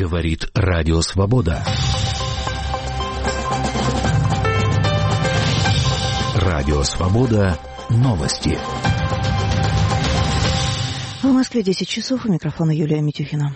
Говорит Радио Свобода. Радио Свобода. Новости. В Москве 10 часов. У микрофона Юлия Митюхина.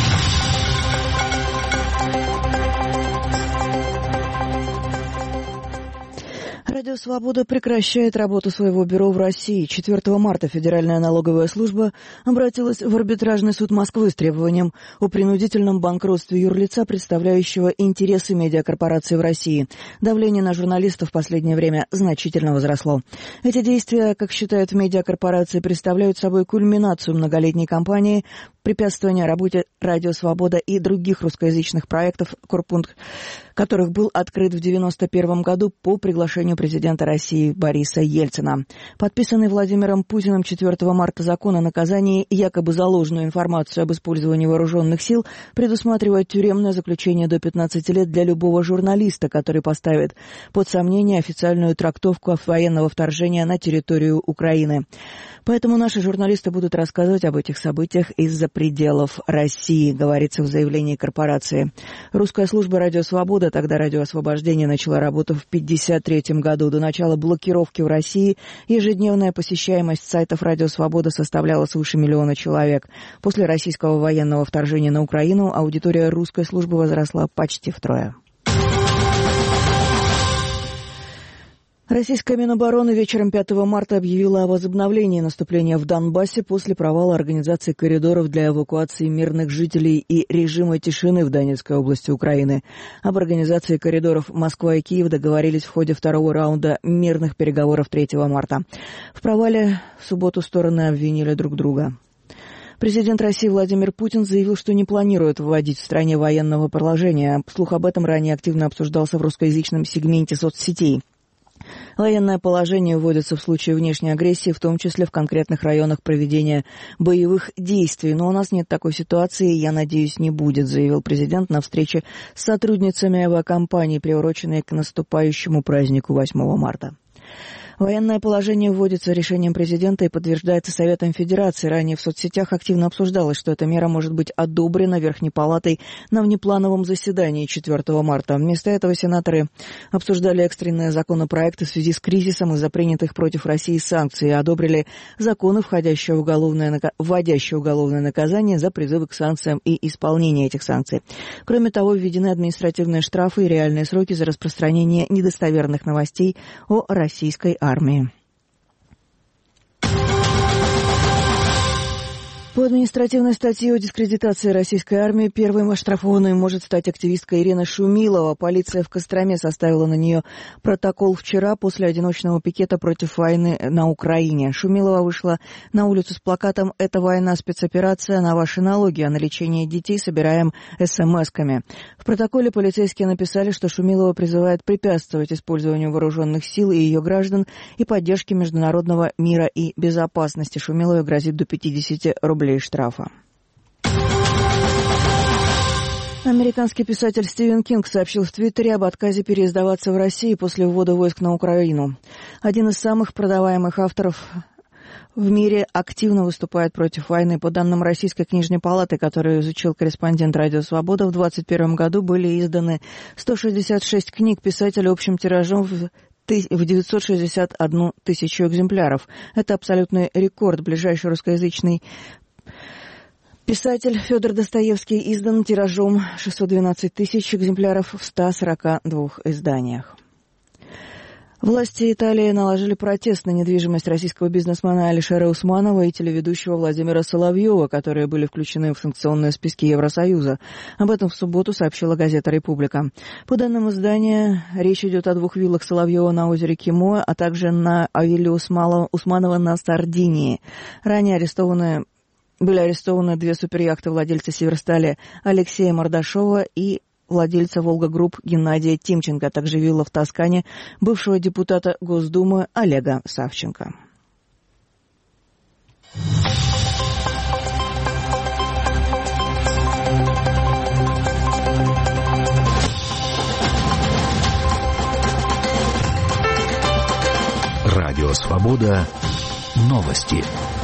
Радио «Свобода» прекращает работу своего бюро в России. 4 марта Федеральная налоговая служба обратилась в арбитражный суд Москвы с требованием о принудительном банкротстве юрлица, представляющего интересы медиакорпорации в России. Давление на журналистов в последнее время значительно возросло. Эти действия, как считают в медиакорпорации, представляют собой кульминацию многолетней кампании препятствования работе «Радио Свобода» и других русскоязычных проектов, корпункт которых был открыт в 1991 году по приглашению президента России Бориса Ельцина. Подписанный Владимиром Путиным 4 марта закон о наказании якобы за ложную информацию об использовании вооруженных сил предусматривает тюремное заключение до 15 лет для любого журналиста, который поставит под сомнение официальную трактовку военного вторжения на территорию Украины. Поэтому наши журналисты будут рассказывать об этих событиях из-за пределов России, говорится в заявлении корпорации. Русская служба «Радио Свобода», тогда «Радио Освобождение», начала работу в 1953 году. До начала блокировки в России ежедневная посещаемость сайтов «Радио Свобода» составляла свыше 1 миллиона человек. После российского военного вторжения на Украину аудитория русской службы возросла почти втрое. Российская Минобороны вечером 5 марта объявила о возобновлении наступления в Донбассе после провала организации коридоров для эвакуации мирных жителей и режима тишины в Донецкой области Украины. Об организации коридоров Москва и Киев договорились в ходе второго раунда мирных переговоров 3 марта. В провале в субботу стороны обвинили друг друга. Президент России Владимир Путин заявил, что не планирует вводить в стране военного положения. Слух об этом ранее активно обсуждался в русскоязычном сегменте соцсетей. Военное положение вводится в случае внешней агрессии, в том числе в конкретных районах проведения боевых действий. Но у нас нет такой ситуации, и, я надеюсь, не будет, заявил президент на встрече с сотрудницами авиакомпании, приуроченной к наступающему празднику 8 марта. Военное положение вводится решением президента и подтверждается Советом Федерации. Ранее в соцсетях активно обсуждалось, что эта мера может быть одобрена Верхней Палатой на внеплановом заседании 4 марта. Вместо этого сенаторы обсуждали экстренные законопроекты в связи с кризисом из-за принятых против России санкций и одобрили законы, вводящие уголовное наказание за призывы к санкциям и исполнение этих санкций. Кроме того, введены административные штрафы и реальные сроки за распространение недостоверных новостей о российской армии. По административной статье о дискредитации российской армии первой оштрафованной может стать активистка Ирина Шумилова. Полиция в Костроме составила на нее протокол вчера после одиночного пикета против войны на Украине. Шумилова вышла на улицу с плакатом «Это война, спецоперация, на ваши налоги, а на лечение детей собираем СМС-ками». В протоколе полицейские написали, что Шумилова призывает препятствовать использованию вооруженных сил и ее граждан и поддержке международного мира и безопасности. Шумиловой грозит до 50 рублей штрафа. Американский писатель Стивен Кинг сообщил в Твиттере об отказе переиздаваться в России после ввода войск на Украину. Один из самых продаваемых авторов в мире активно выступает против войны. По данным Российской книжной палаты, которую изучил корреспондент «Радио Свобода», в 2021 году были изданы 166 книг писателя общим тиражом в 961 тысячу экземпляров. Это абсолютный рекорд. Ближайший русскоязычный писатель Федор Достоевский издан тиражом 612 тысяч экземпляров в 142 изданиях. Власти Италии наложили протест на недвижимость российского бизнесмена Алишера Усманова и телеведущего Владимира Соловьева, которые были включены в санкционные списки Евросоюза. Об этом в субботу сообщила газета «Република». По данным издания, речь идет о 2 виллах Соловьева на озере Кимо, а также на вилле Усманова на Сардинии. Ранее были арестованы 2 суперяхты владельца «Северстали» Алексея Мордашова и владельца «Волга-Групп» Геннадия Тимченко, а также вилла в Тоскане бывшего депутата Госдумы Олега Савченко. Радио «Свобода». Новости.